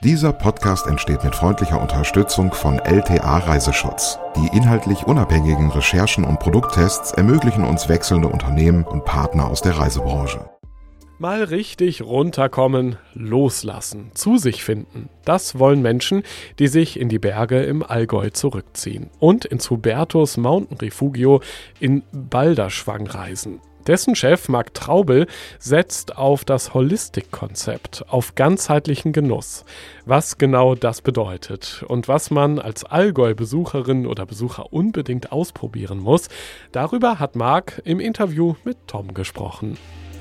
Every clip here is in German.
Dieser Podcast entsteht mit freundlicher Unterstützung von LTA Reiseschutz. Die inhaltlich unabhängigen Recherchen und Produkttests ermöglichen uns wechselnde Unternehmen und Partner aus der Reisebranche. Mal richtig runterkommen, loslassen, zu sich finden. Das wollen Menschen, die sich in die Berge im Allgäu zurückziehen und ins Hubertus Mountain Refugio in Balderschwang reisen. Dessen Chef Marc Traubel setzt auf das Holistic-Konzept, auf ganzheitlichen Genuss. Was genau das bedeutet und was man als Allgäu-Besucherin oder Besucher unbedingt ausprobieren muss, darüber hat Marc im Interview mit Tom gesprochen.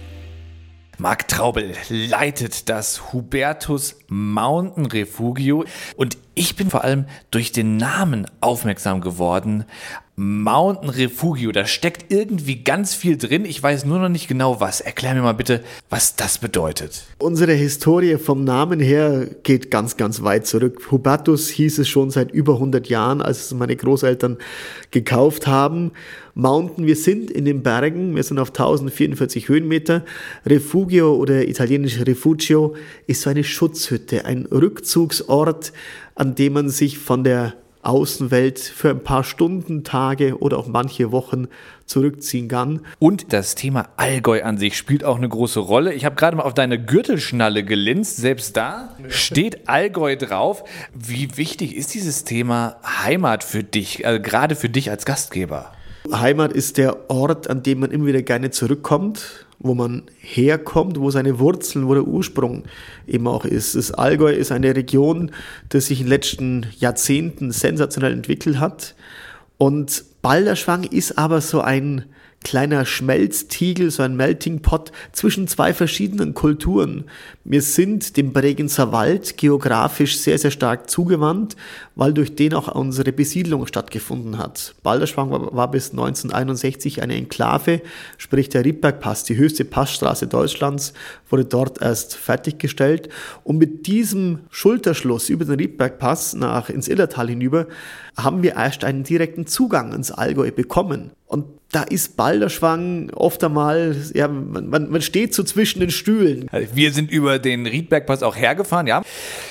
Marc Traubel leitet das Hubertus Mountain Refugio und ich bin vor allem durch den Namen aufmerksam geworden. Mountain Refugio, da steckt irgendwie ganz viel drin. Ich weiß nur noch nicht genau was. Erklär mir mal bitte, was das bedeutet. Unsere Historie vom Namen her geht ganz, ganz weit zurück. Hubertus hieß es schon seit über 100 Jahren, als es meine Großeltern gekauft haben. Mountain, wir sind in den Bergen, wir sind auf 1044 Höhenmeter. Refugio oder italienisch Refugio ist so eine Schutzhütte, ein Rückzugsort, an dem man sich von der Außenwelt für ein paar Stunden, Tage oder auch manche Wochen zurückziehen kann. Und das Thema Allgäu an sich spielt auch eine große Rolle. Ich habe gerade mal auf deine Gürtelschnalle gelinst. Selbst da steht Allgäu drauf. Wie wichtig ist dieses Thema Heimat für dich, also gerade für dich als Gastgeber? Heimat ist der Ort, an dem man immer wieder gerne zurückkommt, wo man herkommt, wo seine Wurzeln, wo der Ursprung eben auch ist. Das Allgäu ist eine Region, die sich in den letzten Jahrzehnten sensationell entwickelt hat. Und Balderschwang ist aber so ein kleiner Schmelztiegel, so ein Melting Pot zwischen zwei verschiedenen Kulturen. Wir sind dem Bregenzer Wald geografisch sehr, sehr stark zugewandt, weil durch den auch unsere Besiedlung stattgefunden hat. Balderschwang war bis 1961 eine Enklave, sprich der Riedbergpass, die höchste Passstraße Deutschlands, wurde dort erst fertiggestellt. Und mit diesem Schulterschluss über den Riedbergpass ins Illertal hinüber haben wir erst einen direkten Zugang ins Allgäu bekommen. Und da ist Balderschwang oft einmal, ja, man steht so zwischen den Stühlen. Also wir sind über den Riedbergpass auch hergefahren, ja.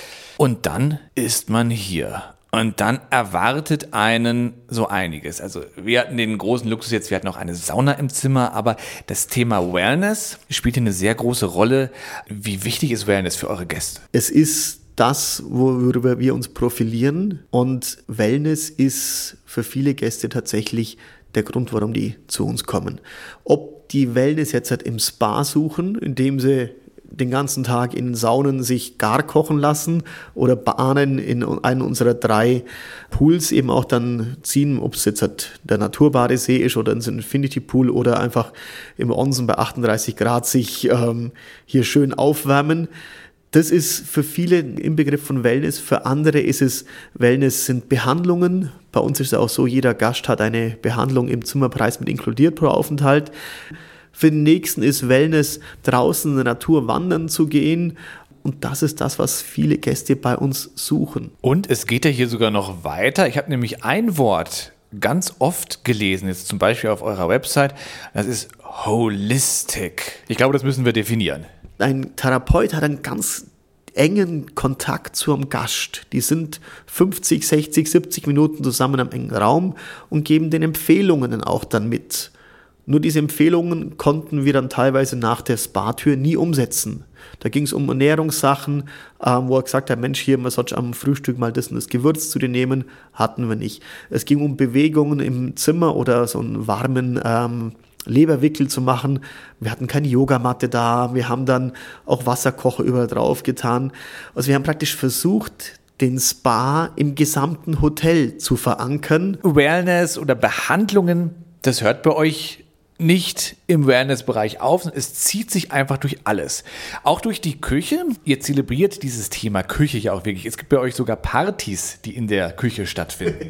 Und dann ist man hier. Und dann erwartet einen so einiges. Also wir hatten den großen Luxus jetzt, wir hatten auch eine Sauna im Zimmer, aber das Thema Wellness spielt hier eine sehr große Rolle. Wie wichtig ist Wellness für eure Gäste? Es ist das, worüber wir uns profilieren, und Wellness ist für viele Gäste tatsächlich der Grund, warum die zu uns kommen. Ob die Wellness jetzt halt im Spa suchen, indem sie den ganzen Tag in Saunen sich gar kochen lassen oder baden in einen unserer 3 Pools eben auch dann ziehen, ob es jetzt halt der Naturbadesee ist oder ein Infinity Pool oder einfach im Onsen bei 38 Grad sich hier schön aufwärmen. Das ist für viele im Begriff von Wellness. Für andere ist es, Wellness sind Behandlungen. Bei uns ist es auch so, jeder Gast hat eine Behandlung im Zimmerpreis mit inkludiert pro Aufenthalt. Für den nächsten ist Wellness, draußen in der Natur wandern zu gehen. Und das ist das, was viele Gäste bei uns suchen. Und es geht ja hier sogar noch weiter. Ich habe nämlich ein Wort ganz oft gelesen, jetzt zum Beispiel auf eurer Website. Das ist Holistic. Ich glaube, das müssen wir definieren. Ein Therapeut hat einen ganz engen Kontakt zu einem Gast. Die sind 50, 60, 70 Minuten zusammen am engen Raum und geben den Empfehlungen auch dann mit. Nur diese Empfehlungen konnten wir dann teilweise nach der Spa-Tür nie umsetzen. Da ging es um Ernährungssachen, wo er gesagt hat, Mensch, hier, man sollte am Frühstück mal das und das Gewürz zu dir nehmen, hatten wir nicht. Es ging um Bewegungen im Zimmer oder so einen warmen Leberwickel zu machen. Wir hatten keine Yogamatte da, wir haben dann auch Wasserkocher überall drauf getan. Also wir haben praktisch versucht, den Spa im gesamten Hotel zu verankern. Wellness oder Behandlungen, das hört bei euch nicht im Wellness-Bereich auf, es zieht sich einfach durch alles. Auch durch die Küche. Ihr zelebriert dieses Thema Küche ja auch wirklich. Es gibt bei euch sogar Partys, die in der Küche stattfinden.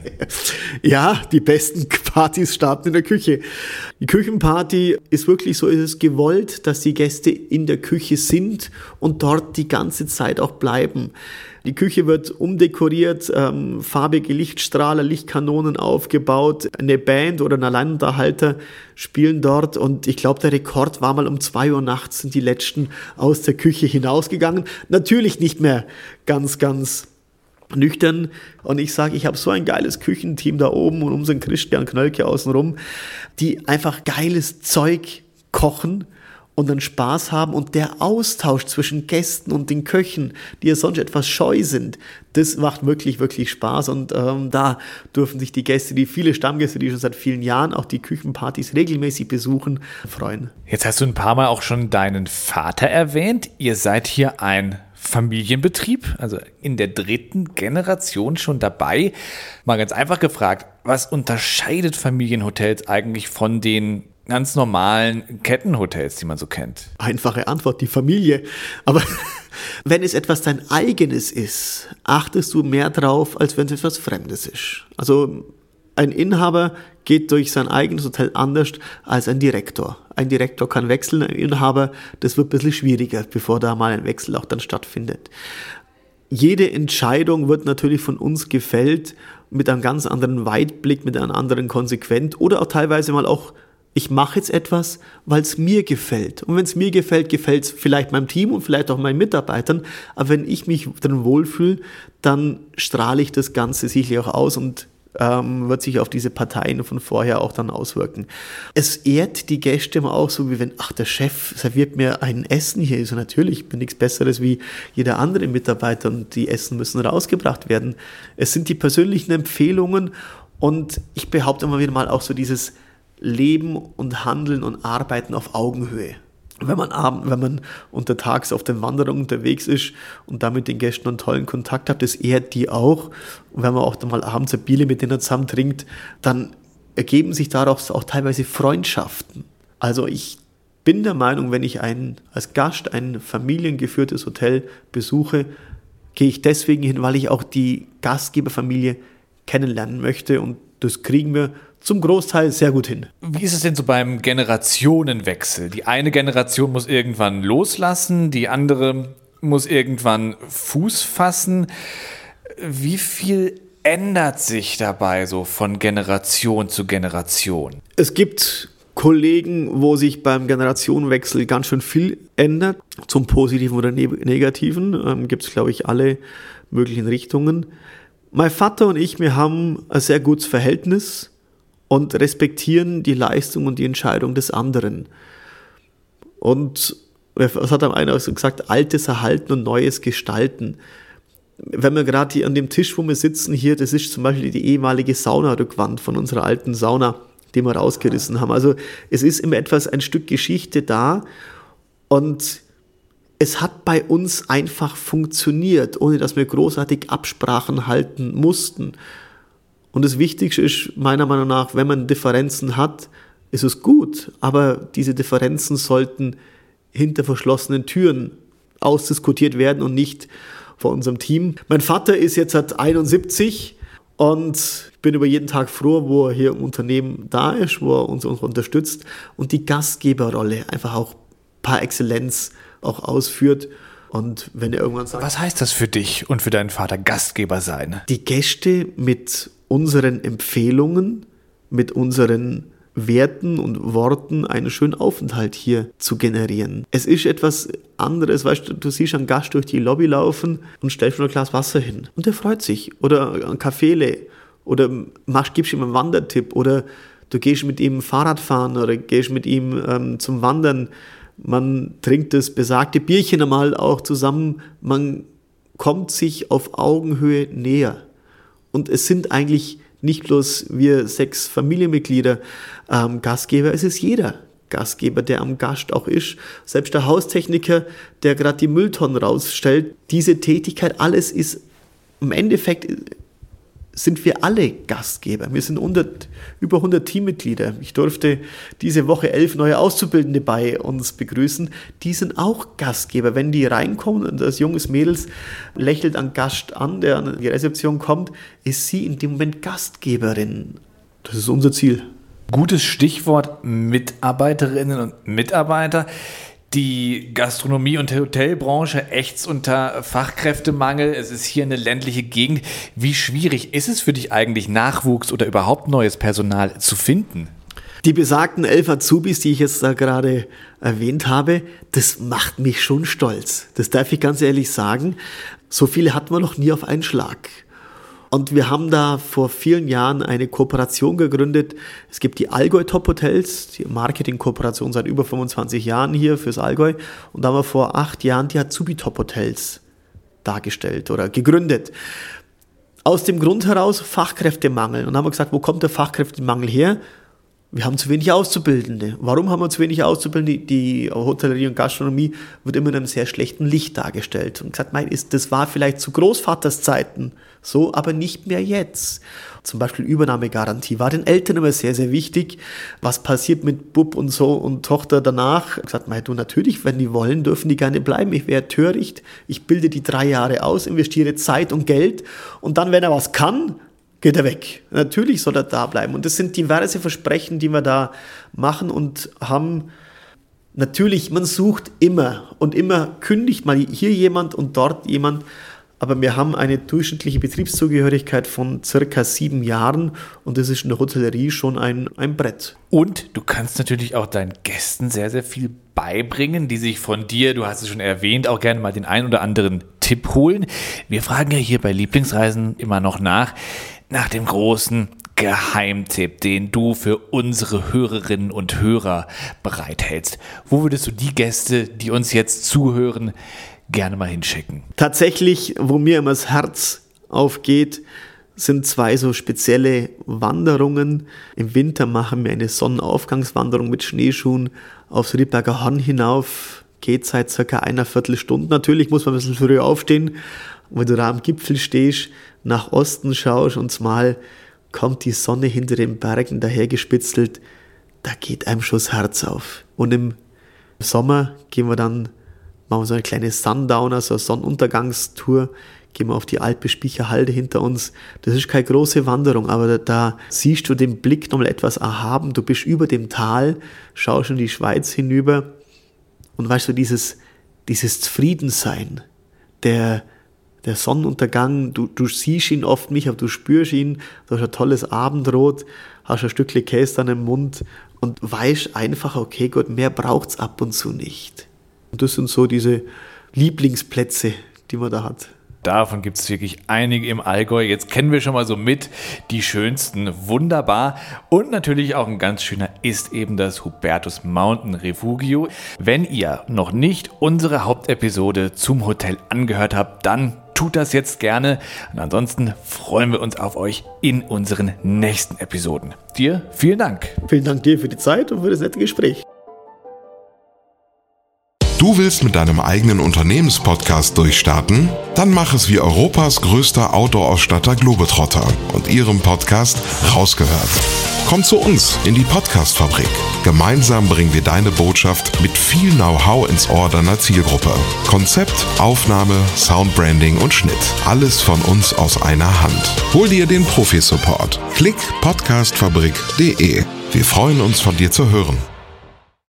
Ja, die besten Partys starten in der Küche. Die Küchenparty ist wirklich so, ist es gewollt, dass die Gäste in der Küche sind und dort die ganze Zeit auch bleiben. Die Küche wird umdekoriert, farbige Lichtstrahler, Lichtkanonen aufgebaut. Eine Band oder ein Alleinunterhalter spielen dort und ich glaube, der Rekord war mal um 2 Uhr nachts sind die Letzten aus der Küche hinausgegangen. Natürlich nicht mehr ganz nüchtern. Und ich sage, ich habe so ein geiles Küchenteam da oben und unseren Christian Knölke außenrum, die einfach geiles Zeug kochen und dann Spaß haben, und der Austausch zwischen Gästen und den Köchen, die ja sonst etwas scheu sind, das macht wirklich, wirklich Spaß, und da dürfen sich die Gäste, viele Stammgäste, die schon seit vielen Jahren auch die Küchenpartys regelmäßig besuchen, freuen. Jetzt hast du ein paar Mal auch schon deinen Vater erwähnt. Ihr seid hier ein Familienbetrieb, also in der 3. Generation schon dabei. Mal ganz einfach gefragt, was unterscheidet Familienhotels eigentlich von den ganz normalen Kettenhotels, die man so kennt? Einfache Antwort, die Familie. Aber wenn es etwas dein eigenes ist, achtest du mehr drauf, als wenn es etwas Fremdes ist. Also ein Inhaber geht durch sein eigenes Hotel anders als ein Direktor. Ein Direktor kann wechseln, ein Inhaber, das wird ein bisschen schwieriger, bevor da mal ein Wechsel auch dann stattfindet. Jede Entscheidung wird natürlich von uns gefällt, mit einem ganz anderen Weitblick, mit einer anderen Konsequenz oder auch teilweise mal auch, ich mache jetzt etwas, weil es mir gefällt. Und wenn es mir gefällt, gefällt es vielleicht meinem Team und vielleicht auch meinen Mitarbeitern. Aber wenn ich mich drin wohlfühle, dann strahle ich das Ganze sicherlich auch aus und wird sich auf diese Parteien von vorher auch dann auswirken. Es ehrt die Gäste immer auch so, wie wenn, der Chef serviert mir ein Essen hier. Also natürlich, ich bin nichts Besseres wie jeder andere Mitarbeiter und die Essen müssen rausgebracht werden. Es sind die persönlichen Empfehlungen und ich behaupte immer wieder mal auch so dieses Leben und Handeln und Arbeiten auf Augenhöhe. Wenn man untertags auf den Wanderungen unterwegs ist und damit den Gästen einen tollen Kontakt hat, das ehrt die auch. Und wenn man auch dann mal abends ein Bier mit denen zusammen trinkt, dann ergeben sich daraus auch teilweise Freundschaften. Also ich bin der Meinung, wenn ich als Gast ein familiengeführtes Hotel besuche, gehe ich deswegen hin, weil ich auch die Gastgeberfamilie kennenlernen möchte, und das kriegen wir zum Großteil sehr gut hin. Wie ist es denn so beim Generationenwechsel? Die eine Generation muss irgendwann loslassen, die andere muss irgendwann Fuß fassen. Wie viel ändert sich dabei so von Generation zu Generation? Es gibt Kollegen, wo sich beim Generationenwechsel ganz schön viel ändert, zum Positiven oder Negativen. Gibt es, glaube ich, alle möglichen Richtungen. Mein Vater und ich, wir haben ein sehr gutes Verhältnis und respektieren die Leistung und die Entscheidung des anderen. Und was hat einer gesagt? Altes erhalten und Neues gestalten. Wenn wir gerade hier an dem Tisch, wo wir sitzen hier, das ist zum Beispiel die ehemalige Saunarückwand von unserer alten Sauna, die wir rausgerissen haben. Also es ist immer ein Stück Geschichte da, und es hat bei uns einfach funktioniert, ohne dass wir großartig Absprachen halten mussten. Und das Wichtigste ist meiner Meinung nach, wenn man Differenzen hat, ist es gut, aber diese Differenzen sollten hinter verschlossenen Türen ausdiskutiert werden und nicht vor unserem Team. Mein Vater ist jetzt seit 71 und ich bin über jeden Tag froh, wo er hier im Unternehmen da ist, wo er uns unterstützt und die Gastgeberrolle einfach auch par excellence auch ausführt. Und wenn er irgendwann sagt... Was heißt das für dich und für deinen Vater, Gastgeber sein? Die Gäste mit unseren Empfehlungen, mit unseren Werten und Worten einen schönen Aufenthalt hier zu generieren. Es ist etwas anderes, weißt du, du siehst einen Gast durch die Lobby laufen und stellst ihm ein Glas Wasser hin und der freut sich, oder ein Kaffeele, oder gibst ihm einen Wandertipp, oder du gehst mit ihm Fahrrad fahren oder gehst mit ihm zum Wandern. Man trinkt das besagte Bierchen einmal auch zusammen, man kommt sich auf Augenhöhe näher. Und es sind eigentlich nicht bloß wir 6 Familienmitglieder Gastgeber, es ist jeder Gastgeber, der am Gast auch ist. Selbst der Haustechniker, der gerade die Mülltonnen rausstellt, diese Tätigkeit, alles ist, im Endeffekt sind wir alle Gastgeber. Wir sind über 100 Teammitglieder. Ich durfte diese Woche 11 neue Auszubildende bei uns begrüßen. Die sind auch Gastgeber. Wenn die reinkommen und das junges Mädels lächelt einen Gast an, der an die Rezeption kommt, ist sie in dem Moment Gastgeberin. Das ist unser Ziel. Gutes Stichwort Mitarbeiterinnen und Mitarbeiter. Die Gastronomie- und Hotelbranche ächzt unter Fachkräftemangel. Es ist hier eine ländliche Gegend. Wie schwierig ist es für dich eigentlich, Nachwuchs oder überhaupt neues Personal zu finden? Die besagten 11 Azubis, die ich jetzt da gerade erwähnt habe, das macht mich schon stolz. Das darf ich ganz ehrlich sagen. So viele hatten wir noch nie auf einen Schlag. Und wir haben da vor vielen Jahren eine Kooperation gegründet. Es gibt die Allgäu Top Hotels, die Marketing-Kooperation seit über 25 Jahren hier fürs Allgäu. Und da haben wir vor 8 Jahren die Azubi Top Hotels dargestellt oder gegründet. Aus dem Grund heraus Fachkräftemangel. Und dann haben wir gesagt, wo kommt der Fachkräftemangel her? Wir haben zu wenig Auszubildende. Warum haben wir zu wenig Auszubildende? Die Hotellerie und Gastronomie wird immer in einem sehr schlechten Licht dargestellt. Und gesagt, das war vielleicht zu Großvaterszeiten so, aber nicht mehr jetzt. Zum Beispiel Übernahmegarantie war den Eltern immer sehr, sehr wichtig. Was passiert mit Bub und so und Tochter danach? Gesagt, natürlich, wenn die wollen, dürfen die gerne bleiben. Ich wäre töricht. Ich bilde die 3 Jahre aus, investiere Zeit und Geld. Und dann, wenn er was kann, geht er weg. Natürlich soll er da bleiben. Und das sind diverse Versprechen, die wir da machen und haben. Natürlich, man sucht immer und immer kündigt mal hier jemand und dort jemand. Aber wir haben eine durchschnittliche Betriebszugehörigkeit von circa 7 Jahren und das ist in der Hotellerie schon ein Brett. Und du kannst natürlich auch deinen Gästen sehr, sehr viel beibringen, die sich von dir, du hast es schon erwähnt, auch gerne mal den einen oder anderen Tipp holen. Wir fragen ja hier bei Lieblingsreisen immer noch nach dem großen Geheimtipp, den du für unsere Hörerinnen und Hörer bereithältst. Wo würdest du die Gäste, die uns jetzt zuhören, gerne mal hinschicken? Tatsächlich, wo mir immer das Herz aufgeht, sind 2 so spezielle Wanderungen. Im Winter machen wir eine Sonnenaufgangswanderung mit Schneeschuhen aufs Riedberger Horn hinauf. Geht seit circa 1/4 Stunde. Natürlich muss man ein bisschen früher aufstehen. Und wenn du da am Gipfel stehst, nach Osten schaust und mal kommt die Sonne hinter den Bergen dahergespitzelt, da geht einem schon das Herz auf. Und im Sommer gehen wir dann, machen wir so eine kleine Sundowner, so eine Sonnenuntergangstour, gehen wir auf die Alpe Spicher Halde hinter uns. Das ist keine große Wanderung, aber da siehst du den Blick nochmal etwas erhaben. Du bist über dem Tal, schaust in die Schweiz hinüber und weißt du, dieses Zufriedensein, der Sonnenuntergang, du siehst ihn oft nicht, aber du spürst ihn, du hast ein tolles Abendrot, hast ein Stückchen Käse dann im Mund und weißt einfach, okay Gott, mehr braucht's ab und zu nicht. Und das sind so diese Lieblingsplätze, die man da hat. Davon gibt es wirklich einige im Allgäu. Jetzt kennen wir schon mal so mit die schönsten, wunderbar. Und natürlich auch ein ganz schöner ist eben das Hubertus Mountain Refugio. Wenn ihr noch nicht unsere Hauptepisode zum Hotel angehört habt, dann tut das jetzt gerne. Und ansonsten freuen wir uns auf euch in unseren nächsten Episoden. Dir vielen Dank. Vielen Dank dir für die Zeit und für das nette Gespräch. Du willst mit deinem eigenen Unternehmenspodcast durchstarten? Dann mach es wie Europas größter Outdoor-Ausstatter Globetrotter und ihrem Podcast Rausgehört. Komm zu uns in die Podcast-Fabrik. Gemeinsam bringen wir deine Botschaft mit viel Know-how ins Ohr deiner Zielgruppe. Konzept, Aufnahme, Soundbranding und Schnitt. Alles von uns aus einer Hand. Hol dir den Profi-Support. Klick podcastfabrik.de. Wir freuen uns, von dir zu hören.